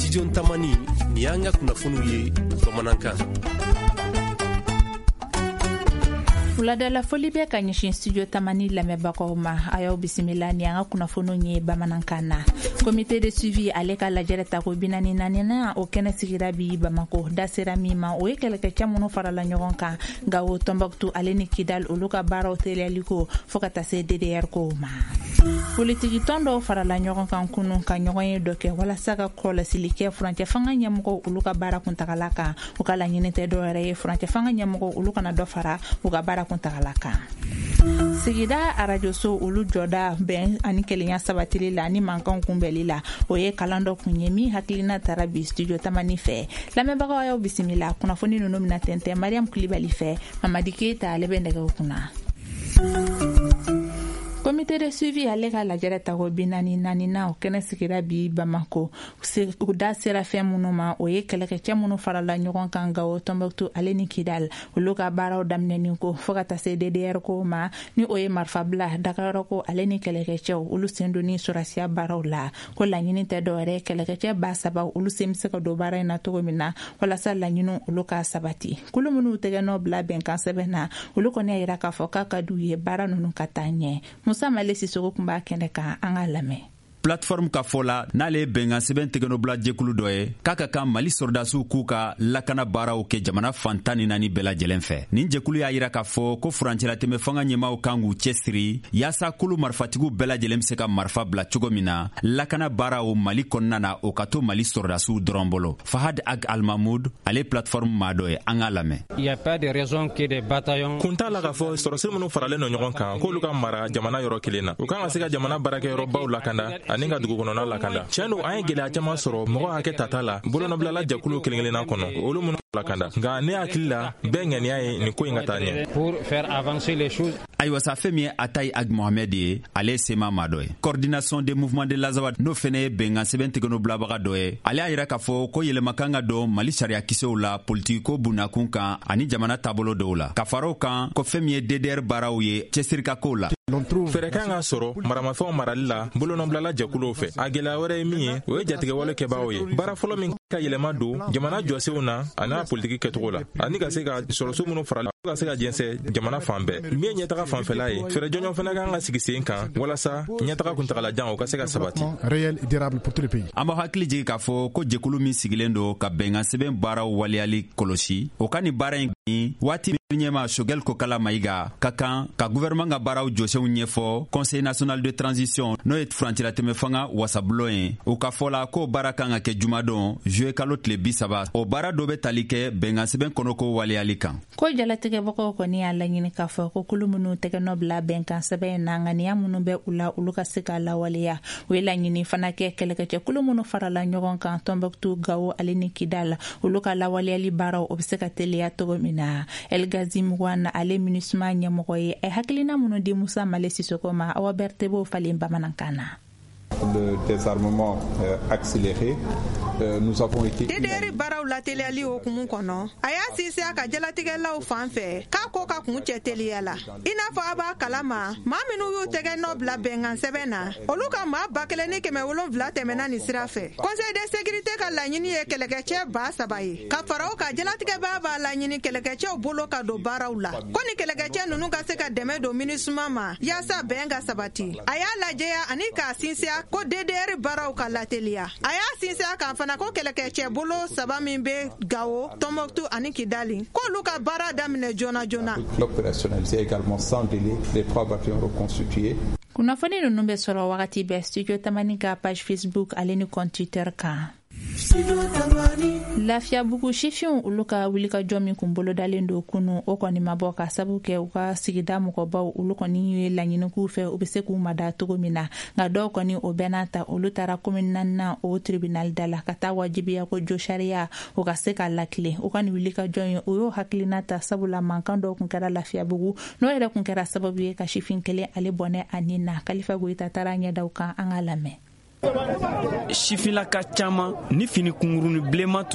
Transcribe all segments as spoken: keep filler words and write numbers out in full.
studio Tamani ni y'an ka kunnafoniw ye bamanankan. Uladala foli bɛ ka ɲɛsin studio Tamani lamɛnbagaw ma. A y'aw bisimila ni an ka kunnafoniw ye bamanankan na. Comité de suivi ale ka lajɛrɛ tako bi naani naaninan o kɛnɛ sigira bi Bamako. Da sera min ma o ye kɛlɛkɛcɛ minnu farala ɲɔgɔn kan Gao, Tombouctou ale ni Kidal olu ka baaraw teliyali ko fo ka taa se D D R ko ma. Politiki tɔn dɔw farala ɲɔgɔn kan kunu ka ɲɔgɔn ye dɔ kɛ walasa ka kɔlɔsili kɛ furancɛ fanga ɲɛmɔgɔw olu ka baara kuntagala kan. U ka laɲini tɛ dɔwɛrɛ ye furancɛ fanga ɲɛmɔgɔw olu kana dɔ fara u ka baara kuntagala kan. Sigida arajo so olu jɔda bɛn ani kelenya sabatili la ani mankanw kunbɛli la o ye kalan dɔ kun ye min hakilina tara bi studio Tamani fɛ. Lamɛnbagaw y'aw bisimila kunnafoni ninnu mina tɛntɛn Mariam Kulibali fɛ Mamadi Keita ale bɛ nɛgɛw kunna. Comité de suivi ale ka lajɛrɛ tako bi naani naaninan o kɛnɛ sigira bi Bamako. U da sera fɛn minnu ma o ye kɛlɛkɛcɛ minnu farala ɲɔgɔn kan Gao, Tombouctou ale ni Kidal olu ka baaraw daminɛni ko fo ka taa se D D R ko ma ni o ye marifabila Dakar ko ale ni kɛlɛkɛcɛw olu sen donni sɔrɔsiya baaraw la ko laɲini tɛ dɔwɛrɛ kɛlɛkɛcɛ ba saba olu sen bɛ se ka don baara in na cogo min na walasa laɲiniw olu ka sabati. Kulu minnu tɛgɛ nɔ bila bɛnkan sɛbɛn na olu kɔni y'a jira k'a fɔ k'a ka d'u ye baara ninnu ka taa ɲɛ. Musa Male Sisoko kun b'a kɛnɛ kan an ka lamɛn. Plateforme ka fɔ la n'ale bɛnkan sɛbɛn tɛgɛnɔbila jɛkulu dɔ ye k'a ka kan Mali sɔrdasiw k'u ka lakana baaraw kɛ jamana fantan ni naani bɛɛ lajɛlen fɛ. Nin jɛkulu y'a jira k'a fɔ ko furancɛlatɛmɛ fanga ɲɛmaw kan k'u cɛsiri yaasa kulu marifatigiw bɛɛ lajɛlen bɛ se ka marifa bila cogo min na lakana baaraw Mali kɔnɔna na o ka to Mali sɔrdasiw dɔrɔn bolo. Fahad Ag Al-Mahmoud ale plateforme maa dɔ ye an ka lamɛn. Il y a pas de raison que des bataillons kun t'a la k'a fɔ sɔrɔsi minnu faralen no ɲɔgɔn kan k'olu ka mara jamana yɔrɔ kelen na. U kan ka se ka jamana baarakɛyɔrɔbaw lakanda ani ka dugu kɔnɔna lakanda. Tiɲɛ don an ye gɛlɛya caman sɔrɔ mɔgɔ hakɛ tata la bolonɔbilala jɛkulu kelen kelenna kɔnɔ olu minnu lakanda nka ne hakili la bɛɛ ŋaniya ye nin ko in ka taa ɲɛ. Pour faire avancer les choses. Ayiwa sa fɛn min ye Atayi Ag Mohamed ye ale ye sema maa dɔ ye. Coordination des mouvements de l'Azawad n'o fɛnɛ ye bɛnkan sɛbɛn tɛgɛnɔbilabaga dɔ ye. Ale y'a jira k'a fɔ ko yɛlɛma kan ka don Mali sariya kisɛw la politikiko bunakun kan ani jamana taabolo dɔw la. Ka fara o kan ko fɛn min ye D D R baaraw ye cɛsirikakow la. Fɛrɛ kan ka sɔrɔ maramafɛnw marali la bolonɔbilala jɛkuluw fɛ. A gɛlɛya wɛrɛ ye min ye o ye jatigɛwale kɛbaaw ye. Baara fɔlɔ min ka yɛlɛma don jamana jɔsenw na a n'a politiki kɛcogo la ani ka se ka sɔrɔso minnu farala ka se ka jɛnsɛ jamana fan bɛɛ. Min ye ɲɛtaga fanfɛla ye fɛrɛ jɔnjɔn fana kan ka sigi sen kan walasa ɲɛtaga kuntagalajan o ka se ka sabati. An b'a hakili jigin k'a fɔ ko jɛkulu min sigilen don ka bɛnkan sɛbɛn baaraw waleyali kɔlɔsi o ka nin baara in waati min ɲɛma Shogel Kokala Mayiga ka kan ka gouvernement ka baaraw jɔsenw ɲɛfɔ Conseil national de transition n'o ye furancɛlatɛmɛ fanga wasabulon ye u ka fɔ la k'o baara kan ka kɛ jumadon juillet kalo tile bi saba o baara dɔ bɛ tali kɛ bɛnkan sɛbɛn kɔnɔko waleyali kan. Ko jalatigɛbagaw kɔni y'a laɲini k'a fɔ ko kulu minnu tɛgɛnɔ bila bɛnkan sɛbɛn na ŋaniya minnu bɛ u la olu ka se ka lawaleya u ye laɲini fana kɛ kɛlɛkɛcɛ kulu minnu farala ɲɔgɔn kan Tombouctou, Gao ale ni Kidal olu ka lawaleyali baaraw o bɛ se ka teliya cogo min na. Elgazim Wan ale MINUSMA ɲɛmɔgɔ ye a hakilina minnu di Musa Male Sisoko ma Awa Berthe b'o falen bamanankan na. Le désarmement euh, accéléré, euh, nous avons été... D D R baaraw lateliyali okumu kɔnɔ a y'a sinsin a ka jalatigɛlaw fan fɛ k'a ko ka kun cɛ teliya la i n'a fɔ a b'a kalama maa minnu y'u tɛgɛ nɔ bila bɛnkan sɛbɛn na olu ka maa ba kelen ni kɛmɛ wolonwula tɛmɛna nin sira fɛ. Conseil de sécurité ka laɲini ye kɛlɛkɛcɛ ba saba ye ka fara o kan jalatigɛbaa b'a laɲini kɛlɛkɛcɛw bolo ka don baaraw la ko ni kɛlɛkɛcɛ ninnu ka se ka dɛmɛ don MINUSMA ma yaasa bɛn ka sabati. A y'a lajɛya ani k'a sinsin ko D D R baaraw ka lateliya a y'a sinsin a kan fana ko kɛlɛkɛcɛ bolo saba min bɛ Gao, Tombouctou ani Kidali k'olu ka baara daminɛ joona joona. L'opérationnalisé également sans délai les trois bataillons reconstitués. Kunnafoni ninnu bɛ sɔrɔ wagati bɛɛ studio Tamani ka page Facebook ale ni compte Twitter kan. Lafiyabugu sifinw olu ka wulikajɔ min kun bolo dalen do kunu o kɔni ma bɔ ka sabu kɛ u ka sigida mɔgɔbaw olu kɔni ye laɲini k'u fɛ u bɛ se k'u mada cogo min na nka dɔw kɔni o bɛɛ n'a ta olu taara commune naaninan o tribunal da la ka taa wajibiya ko jo sariya o ka se ka lakile u ka nin wulikajɔ ye o y'o hakilina ta sabula mankan dɔw kun kɛra Lafiyabugu n'o yɛrɛ kun kɛra sababu ye ka sifin kelen ale bɔnɛ a nin na Kalifa Goyita taara ɲɛdaw kan an ka lamɛn. Sifinlaka caman ni fini kungurunin bilenman tun bɛ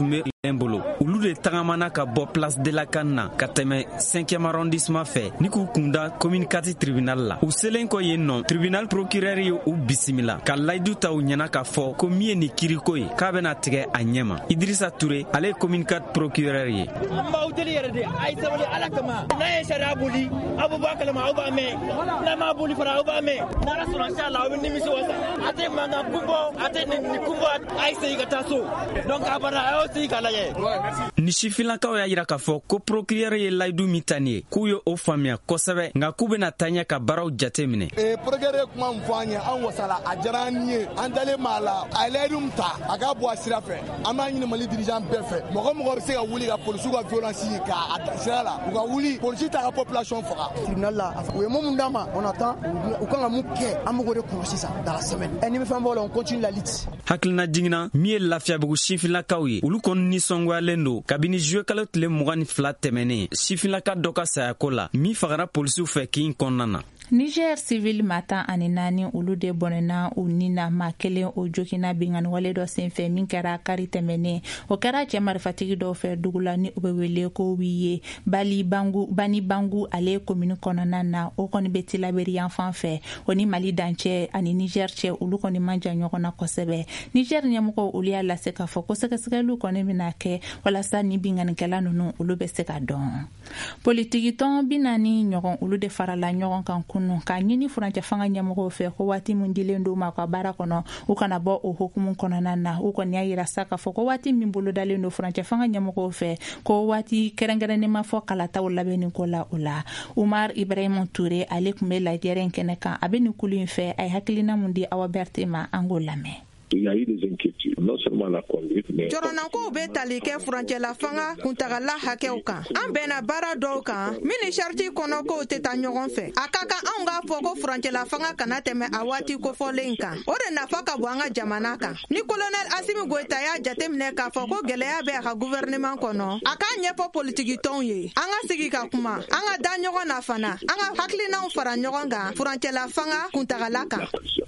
Embolo olu de tagamana ka bɔ place de la Canna ka tɛmɛ cinquième arrondissement fɛ ni k'u kunda commune quatre tribunal la u selen kɔ yen nɔ tribunal procureur ye u bisimila ka layidu ta u ɲɛna k'a fɔ ko min ye ni kiriko ye k'a bɛna tigɛ a ɲɛma. Idrissa Touré ale ye commune quatre procureur ye. An b'aw deli yɛrɛ de a ye sabali ala kama n'a ye sariya boli aw bɛ bɔ a kalama aw b'a mɛn n'a m'a boli fana aw b'a mɛn n'ala sɔnna inchallah aw bɛ nimisi wasa a tɛ mankan kun bɔ a tɛ nin kun bɔ a ye segin ka taa so donc a bana a y'aw sigi k'a lajɛ. Ni sifinlakaw y'a yira k'a fɔ ko procureur ye layidu min ta nin ye k'u ye o faamuya kosɛbɛ nka k'u bɛna taa ɲɛ ka baaraw jate minɛ. Procureur ye kuma min fɔ an ye an wasala a diyara an ye an dalen maa la a ye layidu min ta a k'a bɔ a sira fɛ an b'a ɲini Mali dirigeant bɛɛ fɛ mɔgɔ mɔgɔ bɛ se ka wuli ka polisiw ka violence ye k'a ta sira la u ka wuli polisi ta ka population faga. Tribunal la u ye mun d'a ma on attend u kan ka mun kɛ an b'o de kɔnɔ sisan dans la semaine ɛ ni bɛ fɛn bɔ la on continue la lutte. Hakilina jiginna min ye Lafiyabugu sifinlakaw ye olu kɔni nisɔngoyalen don kabini juillet kalo tile mugan ni fila tɛmɛnen sifinlaka dɔ ka sayako la min fagara polisiw fɛ kin kɔnɔna na. Niger civil mata ani naani olu de bɔnɛna u ni na maa kelen o jokina bingani wale dɔ senfɛ min kɛra kari tɛmɛnen o kɛra cɛ marifatigi dɔw fɛ dugu la ni u bɛ wele ko wi ye bali bangu bani bangu ale komini kɔnɔna na o kɔni bɛ tilaberi yan fan fɛ o ni Mali dancɛ ani Niger cɛ olu kɔni man jan ɲɔgɔn na kosɛbɛ. Niger ɲɛmɔgɔ olu y'a lase k'a fɔ ko sɛgɛsɛgɛliw kɔni bɛna kɛ walasa ni binganikɛla ninnu olu bɛ se ka dɔn. Politiki tɔn bi naani ɲɔgɔn olu de farala ɲɔgɔn kan kunu k'a ɲini furancɛ fanga ɲɛmɔgɔw fɛ ko waati min dilen d'u ma ka baara kɔnɔ u kana bɔ o hukumu kɔnɔna na u kɔni y'a yira sa k'a fɔ ko waati min bolodalen don furancɛ fanga ɲɛmɔgɔw fɛ ko waati kɛrɛnkɛrɛnnen ma fɔ kalataw labɛnni ko la o la. Umar Ibrahim Touré ale tun bɛ lajɛrɛ in kɛnɛ kan a bɛ nin kulu in fɛ a ye hakilina mun di Awa Berté ma an k'o lamɛn. Il y a eu des inquiétudes, non seulement la conduite, mais... Joronanko bɛ tali kɛ furancɛla fanga kuntagala hakɛw kan. An bɛnna baara dɔw kan min ni charti kɔnɔ kow tɛ taa ɲɔgɔn fɛ. A ka kan anw k'a fɔ ko furancɛla fanga kana tɛmɛ a waati kofɔlen kan. O de nafa ka bon an ka jamana kan. Ni colonel Asimi Goita y'a jateminɛ k'a fɔ ko gɛlɛya bɛ a ka gouvernement kɔnɔ, a k'a ɲɛfɔ politiki tɔnw ye. An ka sigi ka kuma, an ka da ɲɔgɔn na fana, an ka hakilinaw fara ɲɔgɔn kan furancɛla fanga kuntagala kan.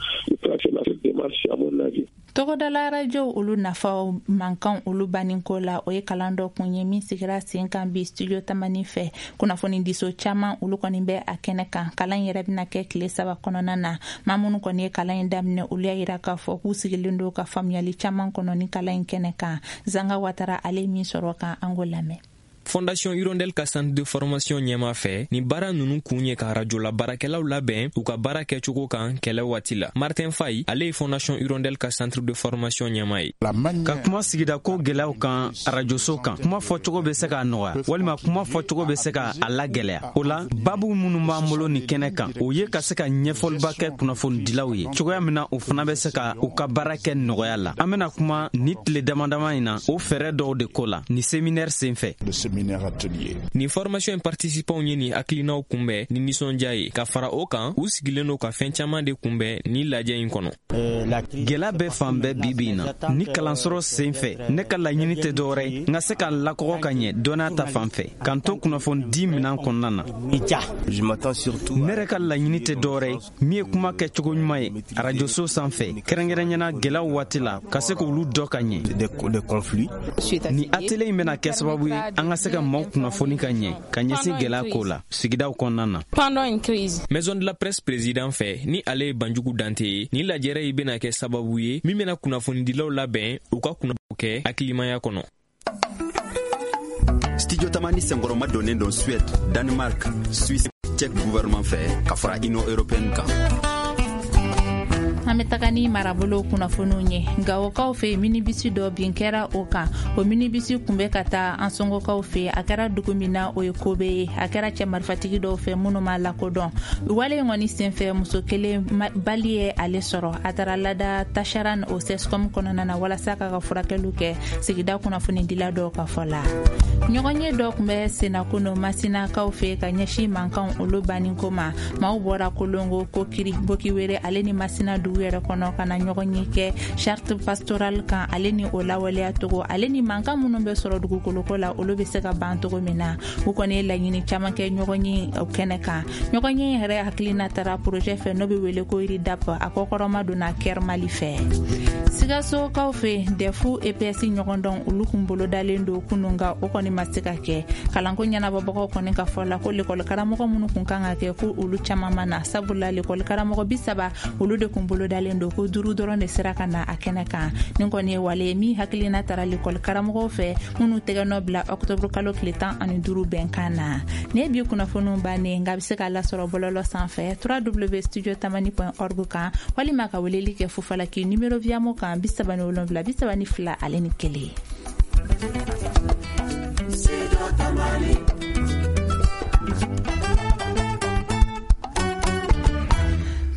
Togodala radio olu nafa mankan olu baninko la o ye kalan dɔ kun ye min sigira sen kan bi studio Tamani fɛ kunnafoni diso caman olu kɔni bɛ a kɛnɛ kan kalan yɛrɛ bɛna kɛ tile saba kɔnɔna na maa minnu kɔni ye kalan in daminɛ olu y'a yira k'a fɔ k'u sigilen don ka faamuyali caman kɔnɔ ni kalan in kɛnɛ kan. Zanga Watara ale min sɔrɔ kan an k'o lamɛn. Fondation Hirondelle ka centre de formation ɲɛma fɛ ni baara nunu kun ye ka radio la baarakɛlaw labɛn u ka baara kɛcogo kan kɛlɛ waati la. Martin Faye ale ye Fondation Hirondelle ka centre de formation ɲɛma ye. Ka kuma sigida ko gɛlɛyaw kan radio so kan kuma fɔcogo bɛ se k'a nɔgɔya walima kuma fɔcogo bɛ se ka a lagɛlɛya. O la babu minnu b'an bolo ni kɛnɛ kan o ye ka se ka ɲɛfɔliba kɛ kunnafonidilaw ye cogoya min na u fana bɛ se ka u ka baara kɛ nɔgɔya la. An bɛna kuma ni tile damadama in na o fɛɛrɛ dɔw de ko la ni séminaire senfɛ. Ni formation participants ye ni hakilinaw kunbɛn ni nisɔndiya ye ka fara o kan u sigilen don ka fɛn caman de kunbɛn ni lajɛ in kɔnɔ. Gɛlɛya bɛ fan bɛɛ bi bi in na ni kalansɔrɔ senfɛ ne ka laɲini tɛ dɔwɛrɛ ye n ka se ka lakɔgɔ ka ɲɛ dɔnniya ta fan fɛ k'an to kunnafoni di minan kɔnɔna na. Ne yɛrɛ ka laɲini tɛ dɔwɛrɛ ye min ye kuma kɛcogo ɲuman ye radio so sanfɛ kɛrɛnkɛrɛnyana gɛlɛyaw waati la ka se k'olu dɔ ka ɲɛ. Ni atelier in bɛna kɛ sababu ye an ka se ka maaw kunnafoni ka ɲɛ ka ɲɛsin gɛlɛya ko la sigidaw kɔnɔna na. Maison de la presse président fɛ ni ale ye Banjugu Dante ye ni lajɛrɛ yi bɛna kɛ sababu ye min bɛna kunnafonidilaw labɛn u ka kunnafoni kɛ hakilimaya kɔnɔ. Studio Tamani senkɔrɔma donnen don Suède, Danemark, Suisse, Czech gouvernement fɛ ka fara Union européenne kan. An bɛ taga ni marabolo kunnafoniw ye nka o kaw fɛ minibisi dɔ bin kɛra o kan o minibisi kun bɛ ka taa an sɔngɔkaw fɛ a kɛra dugu min na o ye kobe ye a kɛra cɛ marifatigi dɔw fɛ minnu ma lakodɔn wale in kɔni senfɛ muso kelen bali ye ale sɔrɔ a taara lada Tacharan o sescom kɔnɔna na walasa ka ka furakɛliw kɛ sigida kunnafonidila dɔw ka fɔ la. Ɲɔgɔnye dɔ kun bɛ Senakuno Masinakaw fɛ ka ɲɛsin mankan olu baninko ma maaw bɔra Kolongo Kokiri Bokiwere ale ni Masina du dugu yɛrɛ kɔnɔ ka na ɲɔgɔn ye kɛ charte pastoral kan ale ni o lawaleya togo ale ni mankan minnu bɛ sɔrɔ dugukoloko la olu bɛ se ka ban togo min na u kɔni ye laɲini caman kɛ ɲɔgɔn ye o kɛnɛ kan ɲɔgɔn ye yɛrɛ hakilina tara projet fɛ n'o bɛ wele ko iridap a kɔkɔrɔma donna kɛr mali fɛ sigaso kaw fɛ defu E P S ɲɔgɔn dɔn olu kun bolo dalen do kunun ka o kɔni ma se ka kɛ kalanko ɲɛnabɔbagaw kɔni ka fɔ la ko lekɔli karamɔgɔ minnu kun kan ka kɛ ko olu caman ma na sabula lekɔli karamɔgɔ bi saba olu de kun bolo dalen do ko duuru dɔrɔn de sera ka na a kɛnɛ kan nin kɔni ye wale min hakilina tara lekɔli karamɔgɔw fɛ minnu tɛgɛ nɔ bila octobre kalo tile tan ani duuru bɛnkan na ne bi kunnafoniw bannen nka bɛ se ka lasɔrɔ bɔlɔlɔ sanfɛ w w w studio tamani point org kan walima ka weleli kɛ fufalaki numero viamo kan bi saba ni wolonwula bi saba ni fila ale ni kelen. Studio Tamani.